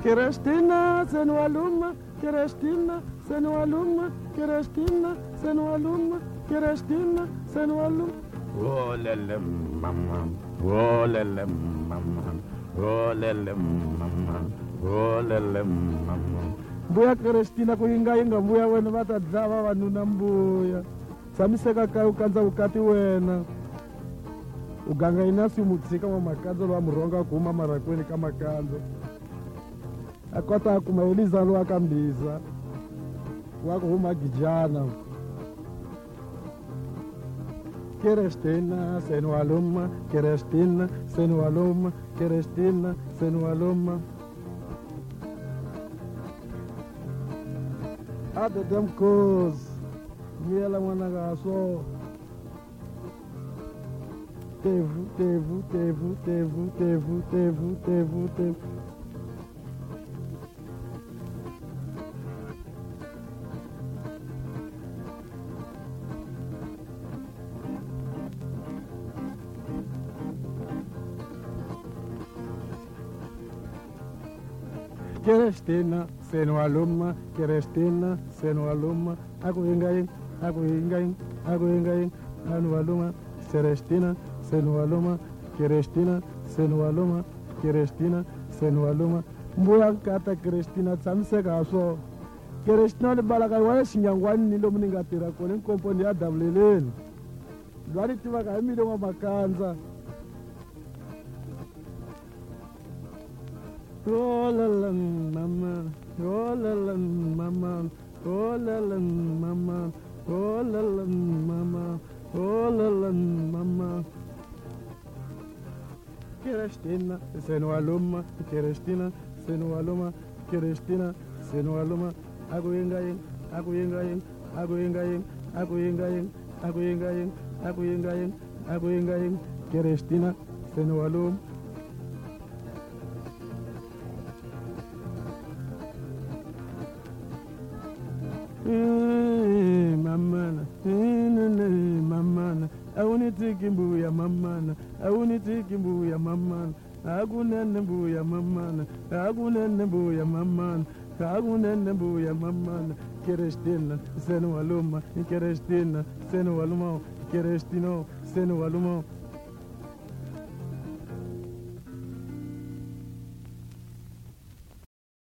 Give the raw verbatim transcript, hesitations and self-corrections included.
Kerestina senualuma, Kerestina senualuma, Kerestina senualuma, Kerestina senualuma. Oh lele mama, oh lele mama, oh lele mama, oh lele mama. Mbuya Kerestina kuingainga mbuya wena vatadlava vanuna mbuya. Tshamiseka kaya u kandza vukati wena. Uganga inasi mutsika wa makandza lo amurhonga kuma marakweni ka makandza. A kota kuma Eliza lo akambisa. Wa ku huma gijana. Kerestina senualuma, Kerestina senualuma, Kerestina senualuma. Ate dem cause miela mwana gaso. Tevu, tevu, tevu, tevu, tevu, tevu, tevu, tevu. Kerestina senualuma, Kerestina senualuma. Aku ingaing, aku ingaing, aku ingaing, anualuma, Kerestina senualuma, Kerestina senualuma, Kerestina senualuma. Mbuya kata Kerestina tshamiseka aso. Kerestina ni balaka wa sinyangwani ni lo muningatira kone nkomponi ya davleleni. Lwani tiva ka mile wa makandza. Oh la la mama, oh la la mama, oh la la mama, oh la la mama, oh la la mama. Kerestina senualuma, Kerestina senualuma, Kerestina senualuma. Aku ingaing, aku ingaing, aku ingaing, aku ingaing, aku ingaing, aku ingaing, aku ingaing, Kerestina senualum. Mamana, mamana, aunitiki mbuya mamana, aunitiki mbuya mamana, agunene mbuya mamana, agunene mbuya mamana, agunene mbuya mamana. Kerestina senualuma, Kerestina senualuma, Kerestino senualuma.